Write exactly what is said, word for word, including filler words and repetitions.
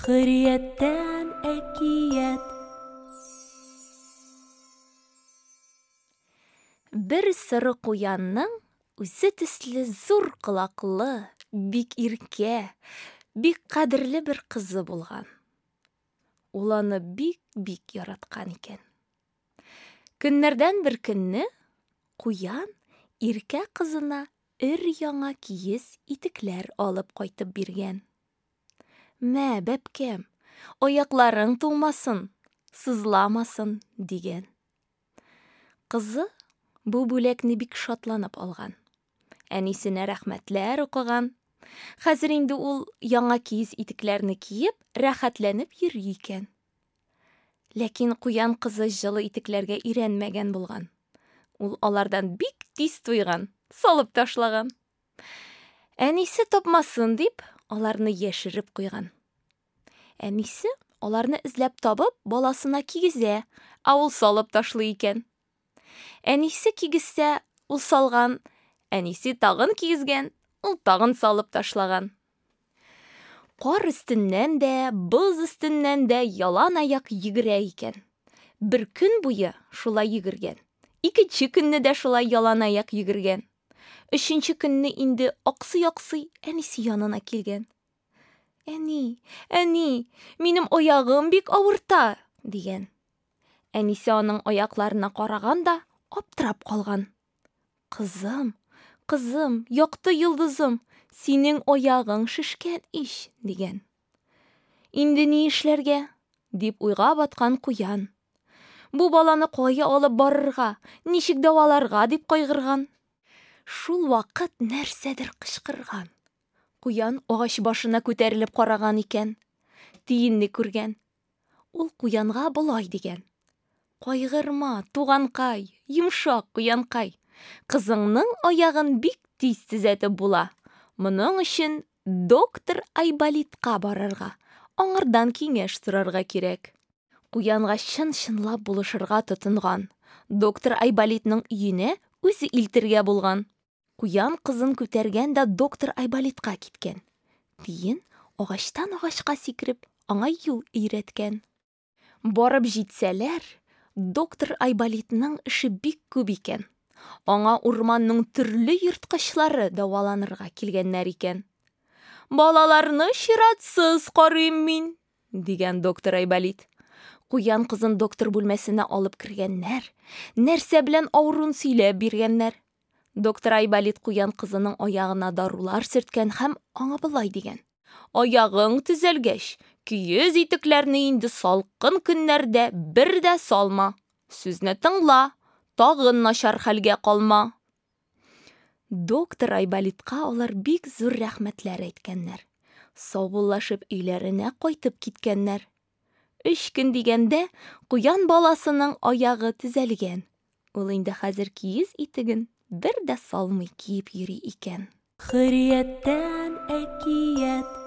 Хөррияттән әкият. Бер соры куянның үзе төсле зур колаклы, бик иркә, бик кадерле бер кызы булган. Ул аны бик-бик яраткан икән. Көннәрдән бер көнне куян иркә кызына өр-яңа киез итекләр алып кайтып биргән. Мә, бәбкәм, аякларың тулмасын, сызламасын, дигән. Кызы бу бүләкне бик шатланып алган. Әнисенә рәхмәтләр укыган. Хәзер инде ул яңа киез итекләрне киеп, рәхәтләнеп йөри икән. Ләкин куян кызы җылы итекләргә өйрәнмәгән булган. Ул алардан бик тиз туйган, салып ташлаган. Әнисе тапмасын дип, аларны яшереп куйган. Әнисе аларны эзләп табып, баласына кигезә, ә ул салып ташлый икән. Әнисе кигезсә, ул салган, әнисе тагын кигезгән, ул тагын салып ташлаган. Кар өстеннән дә, боз өстеннән дә ялан аяк йөгерә икән. Бер көн буе шулай йөгергән. Икенче көнне дә шулай ялан аяк йөгергән. Өченче көнне инде аксый-аксый әнисе янына килгән. Әни, әни, минем аягым бик авырта, дигән. Әнисе аның аякларына караган да аптырап калган. Кызым, кызым, якты йолдызым, синең аягың шешкән ич, дигән. Инде ни эшләргә? Дип уйга баткан куян. Бу баланы кая алып барырга, ничек дәваларга дип кайгырган. Шул вакыт нәрсәдер кычкырган. Куян агач башына күтәрелеп караган икән. Тиенне күргән. Ул куянга болай дигән. Кайгырма, туганкай, йомшак куянкай. Кызыңның аягын бик тиз төзәтеп була. Моның өчен доктор Айболитка барырга, аңардан киңәш сорарга кирәк. Куянга чын-чынлап булышырга тотынган. Доктор Айболитның өенә үзе илтергә булган. Куян кызын күтәргән дә доктор Айболитка киткән. Тиен агачтан агачка сикереп, аңа юл өйрәткән. Барып җитсәләр, доктор Айболитның эше бик күп икән. Аңа урманның төрле йырткычлары дәваланырга килгәннәр икән. Балаларны чиратсыз карыйм мин, дигән доктор Айболит. Куян кызын доктор бүлмәсенә алып кергәннәр, нәрсә белән авырун сөйләп биргәннәр. Доктор Айболит куян кызының аягына дарулар сөрткән һәм аңа болай дигән. Аягың төзәлгәч, киез итекләрне инде салкын көннәрдә бер дә салма. Сүзне тыңла, тагын начар хәлгә калма. Доктор Айболитка алар бик зур рәхмәтләр әйткәннәр. Саубуллашып өйләренә кайтып киткәннәр. Өч көн дигәндә, куян баласының аягы төзәлгән. Ул инде хәзер киез итеген бер дә салмый киеп йөри икән. Хөррияттән әкият.